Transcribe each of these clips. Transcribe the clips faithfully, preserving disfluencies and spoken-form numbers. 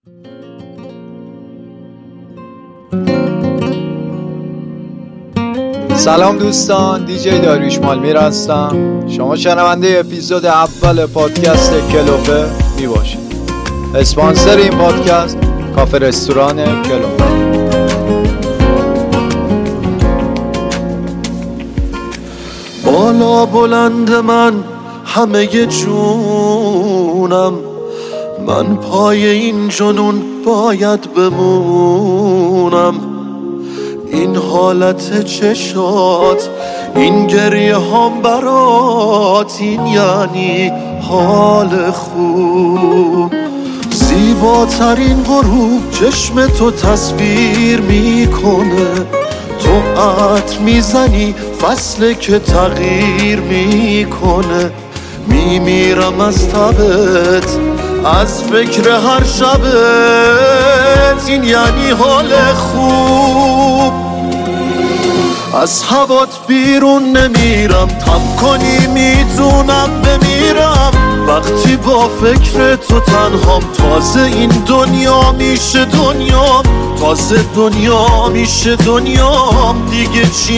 سلام دوستان، دیجی داریوش مالمیر هستم. شما شنونده اپیزود اول پادکست کلوپه می باشید. اسپانسر این پادکست کافه رستوران کلوپه. بالا بلند من همه جونم، من پای این جنون باید بمونم. این حالت چشات، این گریه هم برات، این یعنی حال خوب. زیباترین غروب چشم تو تصویر میکنه، تو عطر میزنی فصل که تغییر میکنه. میمیرم از تبت، از فکر هر شبت، این یعنی حال خوب. از هوات بیرون نمیرم، تم کنی میتونم بمیرم. وقتی با فکر تو تنهام، تازه این دنیا میشه دنیام، تازه دنیا میشه دنیام. دیگه چی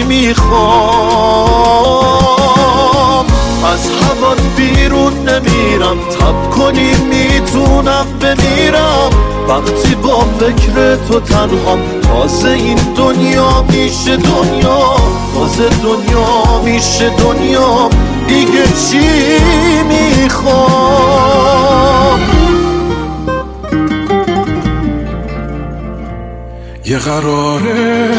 میخوام؟ از هوات بیرون نمیرم، تب کنی میتونم بمیرم. وقتی با فکر تو تنهام، تازه این دنیا میشه دنیا، تازه دنیا میشه دنیا. دیگه چی میخوام؟ یه قراره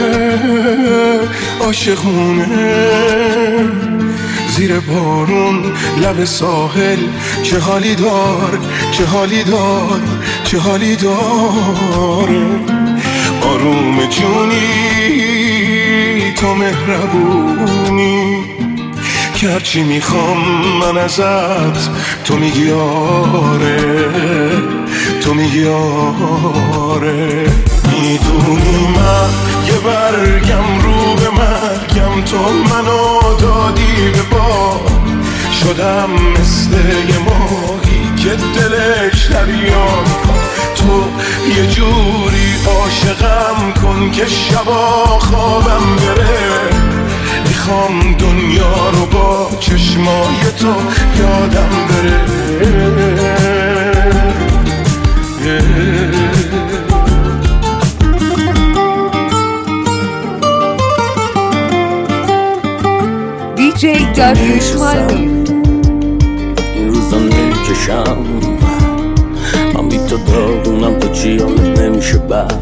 عاشقونه زیر بارون لب ساحل، چه حالی دار، چه حالی دار، چه حالی دار. آروم جونی تو مهربونی، که هرچی میخوام من ازت تو میگی آره، تو میگی آره. میدونی من یه برگم رو به مرگم، تو منو دادی به باد. شدم مثل یه ماهی که دلش دریا، تو یه جوری عاشقم کن که شبا خوابم بره. میخوام دنیا رو با چشمای تو یادم بره. دیجی داریوش مالمیر. این روزا نمیکشم، من بی تو داغونم، تو چی حالت نمیشه بعد،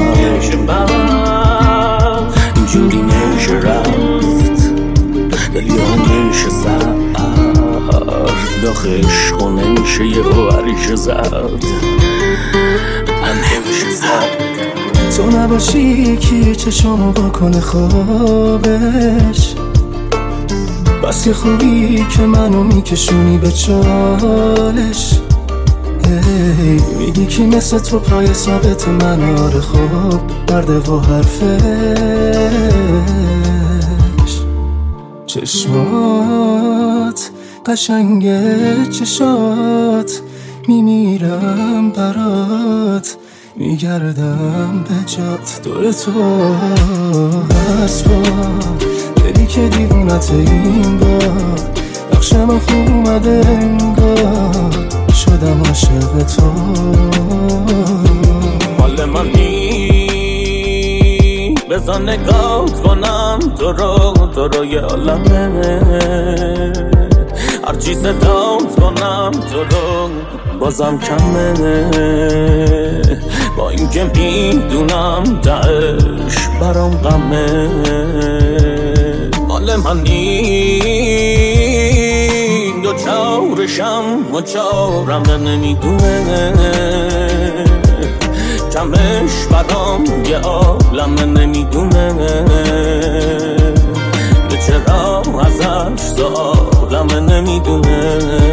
اینجوری نمیشه رفت، دلی ها نمیشه زد، داخل عشقو نمیشه یه هوریشه زد، من نمیشه زد. تو نباشی کی چشمو بکنه خوابش، بس یه خوبی که منو میکشونی به چالش. هی میگی کی مثل تو پای ثابت من، آره خوب مرده و حرفش. چشمات قشنگه، چشات میمیرم برات، میگردم به جات دور تو هست. با دلی که دیوونت این بار، نقش من خوب اومده انگار، شدم عاشق تو. حال من نی بزن نگات کنم تو رو، تو رو یه عالمه. هرچی صدات کنم تو رو بازم کمه، با این که میدونم دعش برام غمه. حال من این دو چارشم و چارم نمیدونه، کمش برام یه عالمه نمیدونه، که چرا ازش سوالمه نمیدونه.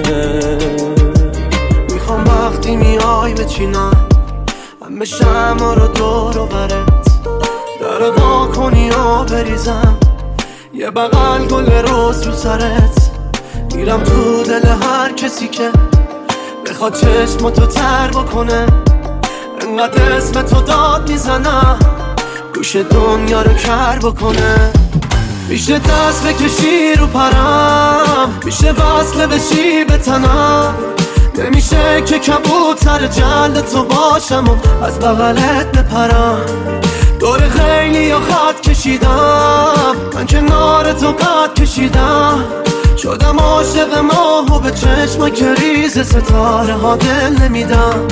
میخوام وقتی میای بچینم همه شمع رو دور و برت، در وا کنی و بریزم یه بغل گل روز رو سرت. میرم تو دل هر کسی که بخواد چشماتو تر بکنه، انقدر اسم تو داد میزنم گوش دنیا رو کر بکنه. میشه دست بکشی رو پرم، میشه وصله بشی به تنم، نمیشه که کبوتر جلد تو باشم و از بغلت بپرم. دور خیلی یا خط کشیدم، من کنار تو قد کشیدم، شدم عاشق ماه و به چشم که ریز ستاره ها دل نمیدم.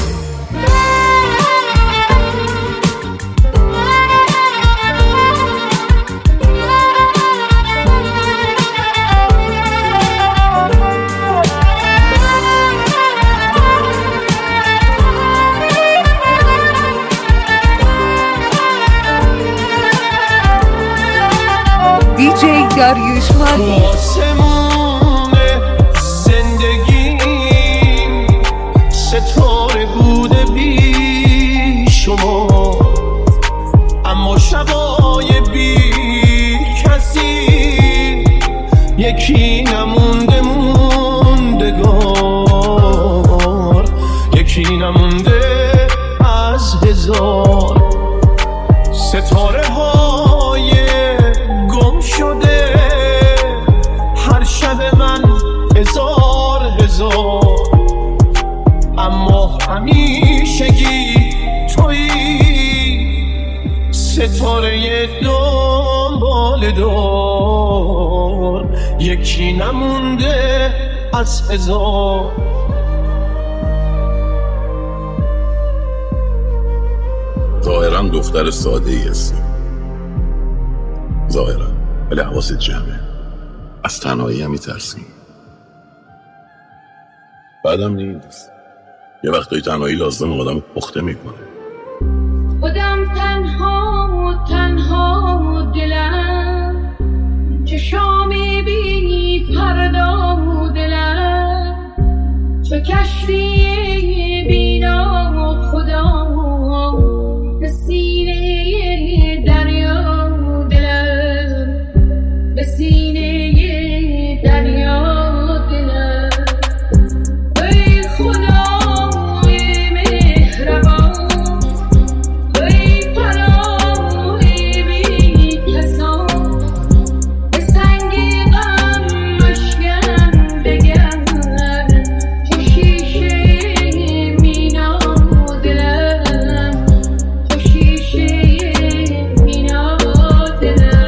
دیجی داریوش مالی. آسمون زندگیم ستاره بوده بی شما، اما شبای بی کسی یکی نمونده موندگار، یکی نمونده از هزار ستاره های گم شده. هر شب من هزار هزار، اما همیشگی تویی ستاره دنبال دار، یکی نمونده از هزار. ظاهرا دختر ساده ای هستی، ظاهرا، ولی حواست جمعه. از تنهایی هم میترسی. بعدم نیست، یه وقتایی تنهایی لازم آدم پخته میکنه. خودم تنها و تنها و دلم چشامی بی فردا و دلم چه کشتی بینا و خدا به سینه دریا و دلم، به سینه دریا و دلم. ای خدای مهربان، ای پناه بی کسان، به سنگ غم مشکن بگر چو شیشه مینا و دلم، چو شیشه مینا و دلم.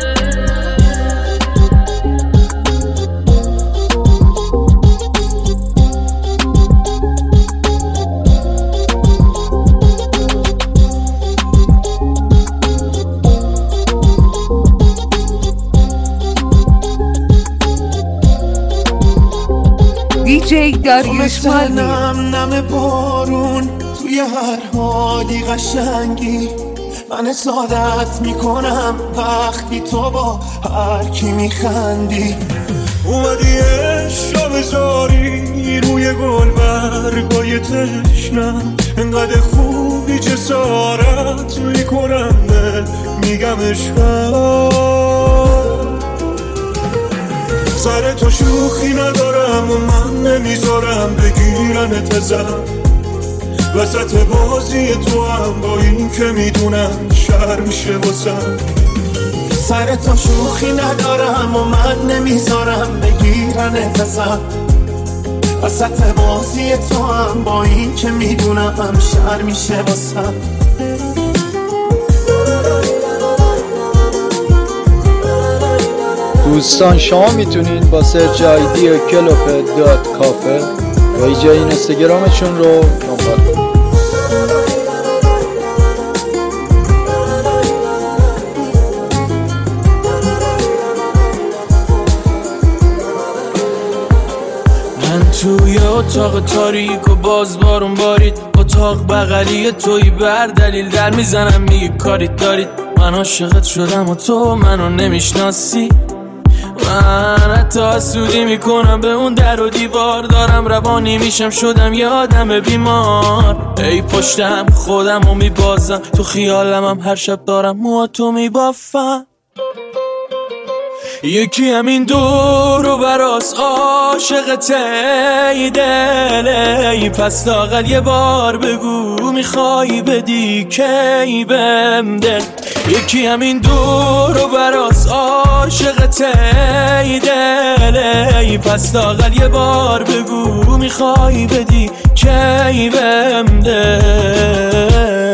دیجی داریوش مالی. نم نم بارون توی هر حالی قشنگی، من سعادت میکنم وقتی تو با هر کی میخندی. اومدی عشقا بذاری روی گل برگای تشنم، انقدر خوبی جسارت میکنم میگم عشقم. سر تو شوخی ندارم و من نمیذارم بگیرن تزم، وسط بازی تو هم با این که میدونم شر میشه واسم. سر تو شوخی ندارم و من نمیذارم بگیرن تزم، وسط بازی تو هم با این که میدونم شر میشه واسم. دوستان شما میتونین با سرچ آیدی کلوپ دات کافه و ایجای اینستاگرامشون رو دنبال کنید. من توی اتاق تاریک و باز بارون بارید، اتاق بغلی توی بر دلیل در میزنم میگی کاریت دارید. من عاشقت شدم و تو منو نمیشناسی، من حتی حسودی میکنم به اون در و دیوار، دارم روانی میشم شدم یه آدم بیمار. ای پشتم خودم رو میبازم، تو خیالم هم هر شب دارم موهاتو میبافم. یکی همین دور و براس عاشقت ای دل، ای پس لااقل یه بار بگو میخوای بدی کی بهم دل. یکی همین دور و براس عاشقت ای دل، ای پس لااقل یه بار بگو میخوای بدی کی بهم دل.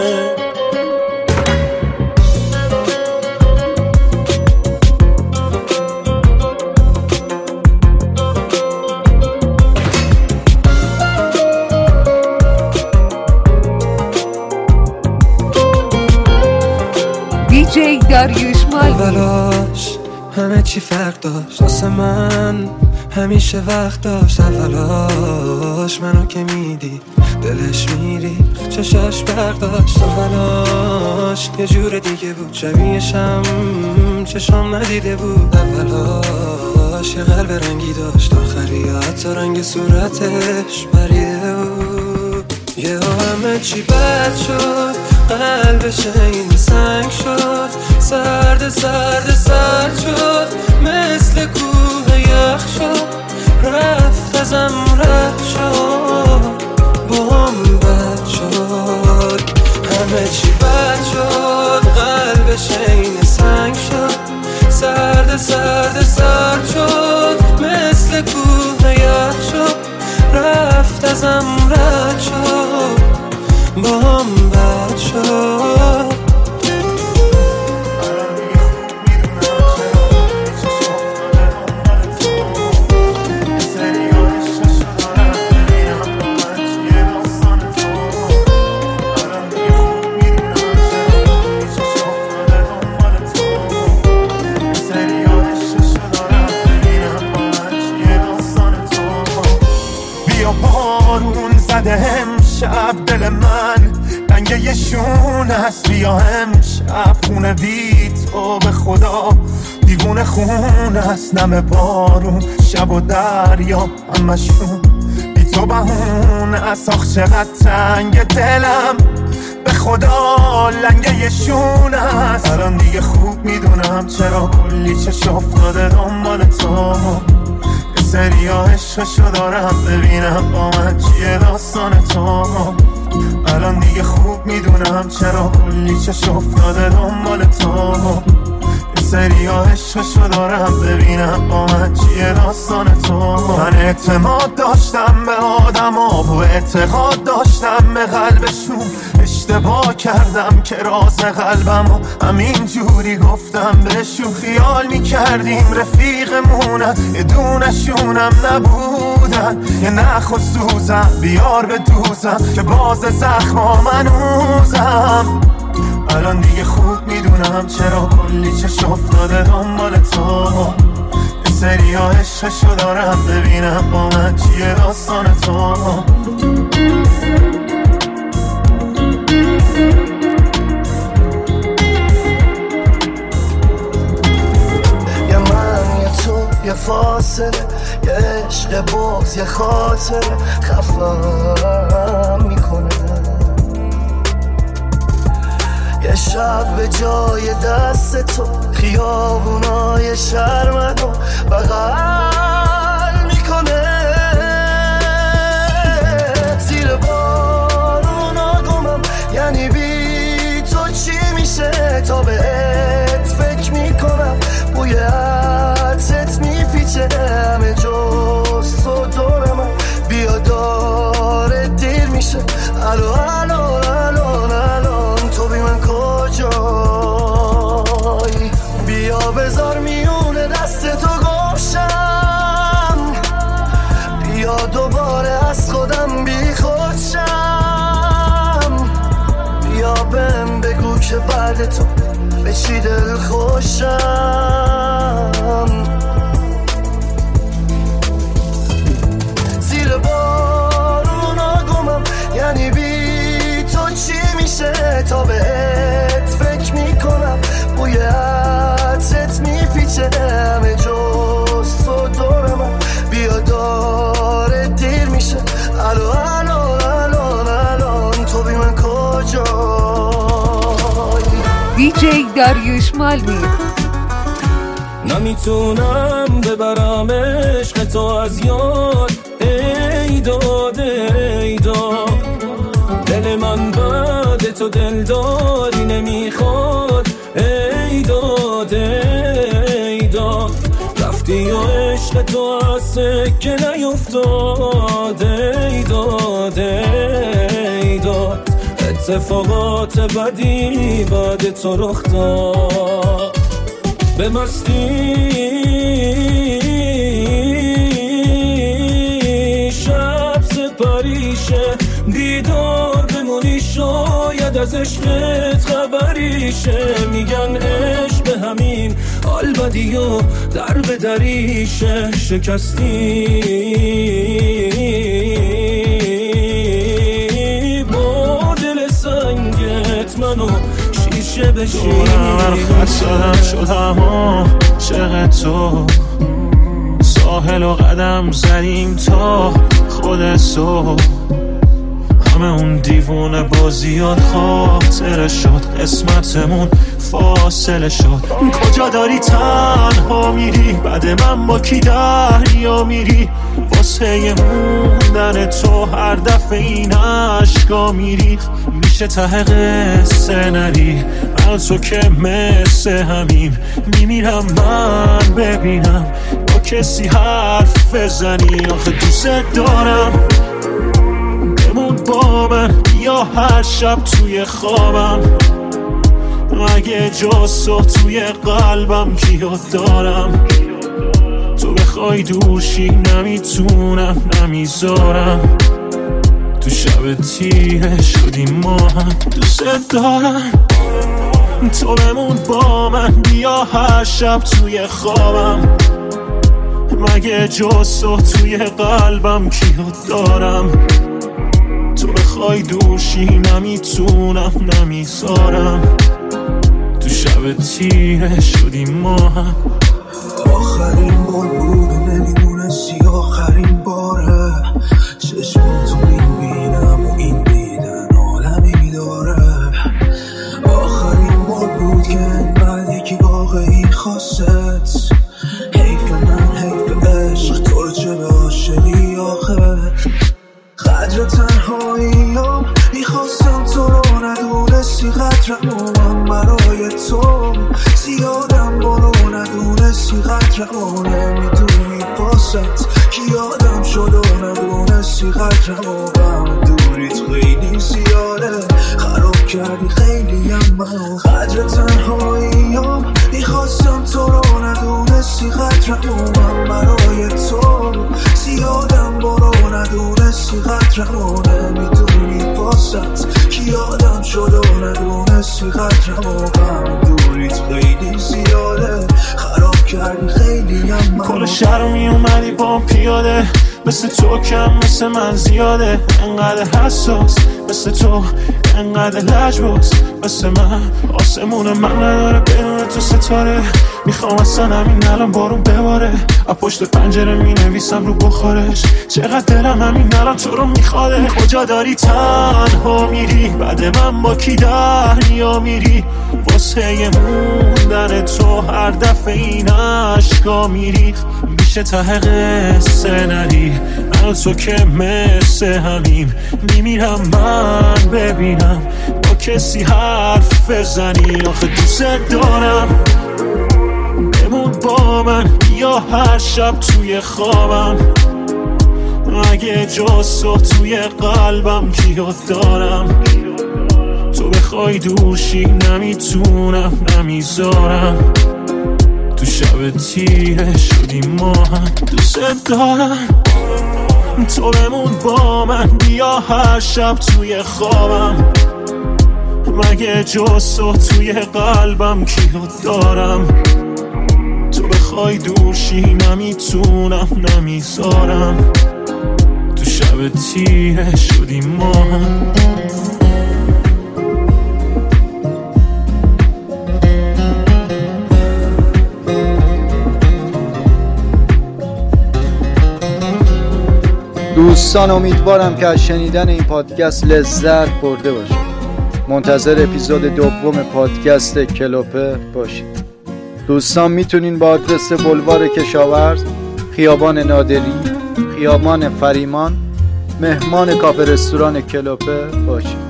دیجی داریوش مالمی. اولاش همه چی فرق داشت واسه من، همیشه وقت داشت. اولاش منو که میدی دلش میری، چشاش برق داشت. اولاش یه جور دیگه بود، شبیهشم چشام ندیده بود. اولاش یه قلب رنگی داشت، آخری حتی رنگ صورتش پریده بود. یه همه چی بد شد، قلبش این سنگ شد، سرد سرد سرد شد، مثل کوه یخ شد، رفت ازم رد شد، با هم بد شد. همه چی بد شد، قلبش این سنگ شد، سرد سرد سرد شد، مثل کوه یخ شد، رفت ازم رد شد، با هم بد شد. امشب دل من رنگ یه شون هست، بیا امشب خونه بی تو به خدا دیوونه خون هست. نم بارون شب و دریا همشون بی تو بهون است. آخ چقدر تنگ دلم به خدا لنگه یه شون هست. الان دیگه خوب میدونم چرا کلی چش افتاده دنبال تو، سریا عشقشو دارم ببینم با من چیه داستان تو. الان دیگه خوب میدونم چرا کلی چش افتاده دنبال تو، سریا عشقشو دارم ببینم با من چیه داستان تو. من اعتماد داشتم به آدم ها و اعتقاد داشتم به قلبشون، اشتباه کردم که راز قلبم و همین جوری گفتم بهشون. خیال میکردیم رفیقمونن، یه دونشونم نبودن، یه نخ و سوزم بیار به دوزم که باز زخما منوزم. الان دیگه خوب میدونم چرا کلی چش افتاده دنبال تو، سریا عشقشو دارم ببینم با من چیه داستان تو. یه من یه تو یه فاصله، یه عشق باز یه خاطره خفم میکنه. یه شب به جای دست تو خیابونای شرمنو بغل میکنه. زیر بارونا گمم یعنی بی تو چی میشه، تا بهت فکر میکنم بوی عطرت میپیچه همه جز تو دور من. بیا داره دیر میشه، الو الو الو الو تو بی من کجایی؟ بیا بذار میونه دست تو گوشم، بیا دوباره از خودم بی خودشم. بیا بهم بگو که بعد تو به چی دل خوشم. زیر بارونا گمم یعنی بی تو چی میشه، تا بهت فکر میکنم بوی عطرت میپیچه همه جز تو دور من. بیا داره دیر میشه، الو الو الو الو تو بی من کجایی؟ دیجی داریوش مالمی. نمیتونم ببرم عشق تو از یاد. ای داد ای داد دل من بعد تو دلداری نمیخواد. ای داد ای داد رفتی و عشق تو از سکه نیفتاد. ای داد ای داد اتفاقات بدی بعد تو رخ داد. به مستی شب سپریشه دیدار بمونی شاید از عشقت خبریشه. میگن عشق به همین حال بدی و در به دریشه. شکستی با دل سنگت منو شیشه بشی. دورم خط شدم شدم عاشق تو. ساحل و قدم زدیم تا خود صبح. همه اون دیوونه بازیات خاطره شد. قسمتمون فاصله شد. کجا داری تنها میری بعد من با کی دریا میری؟ واسه موندن تو هر دفعه این عشقا میری. میشه ته قصه نری من تو که مثل همیم. میمیرم من ببینم با کسی حرف بزنی. آخه دوست دارم بمون با من بیا هر شب توی خوابم. اگه جز تو توی قلبم کیو دارم؟ تو بخوای دورشی نمیتونم نمیذارم. تو شب تیره شدیم ما هم دوست دارم. تو بمون با من بیا هر شب توی خوابم. مگه جز تو توی قلبم کیو دارم؟ تو بخوای دورشی نمیتونم نمیذارم. تو شب تیره شدیم ما هم. آخرین بار بود و نمیدونستی آخرین باره. چشم تو میبینم و این دیدن عالمی داره. آخرین بار بود که انقدر یکی واقعی خواست. حیف من حیف عشق تو رو چه به عاشقی آخه. قدر تنهاییم میخواستم تو رو ندونستی. قدرم و من برای تو زیادم برو ندونستی. قدرم و نمیدونی باست کی یادم شد و ندونستی. قدرم و غم دوریت خیلی زیاده خراب کردی خیلی هم منو. قدر تنهاییم میخواستم تو رو ندونستی. قدرم و من برای تو زیادم برو ندونستی. قدرم و نمیدونی باست کی یادم شد و ندونستی. قدرم و غم دوریت خیلی زیاده خراب کردی خیلی هم منو. کل شهر می اومدی با پیاده مثل تو کم مثل من زیاده. انقدر حساس مثل تو انقدر لجباز مثل من. آسمون من نداره بدون تو ستاره. میخوام اصلا همین الان بارون بباره. از پشت پنجره می نویسم رو بخارش. چقدر دلم همین الان تو رو میخواده. کجا داری تنها میری بعد من با کی دریا میری؟ واسه موندن تو هر دفعه این عشقا میری. میشه ته قصه نری من تو که مثل همیم. میمیرم من ببینم با کسی حرف بزنی. آخه دوست دارم بمون با من بیا هر شب توی خوابم. اگه جز تو توی قلبم کیو دارم؟ تو بخوای دورشی نمیتونم نمیذارم. تو شب تیره شدیم ما هم دوست دارم. تو بمون با من بیا هر شب توی خوابم. مگه جز تو توی قلبم کیو دارم؟ تو بخوای دورشی نمیتونم نمیذارم. تو شب تیره شدیم ما هم. دوستان امیدوارم که از شنیدن این پادکست لذت برده باشید. منتظر اپیزود دوم پادکست کلوپه باشید. دوستان میتونین با آدرس بلوار کشاورز، خیابان نادری، خیابان فریمان، مهمان کافه رستوران کلوپه باشید.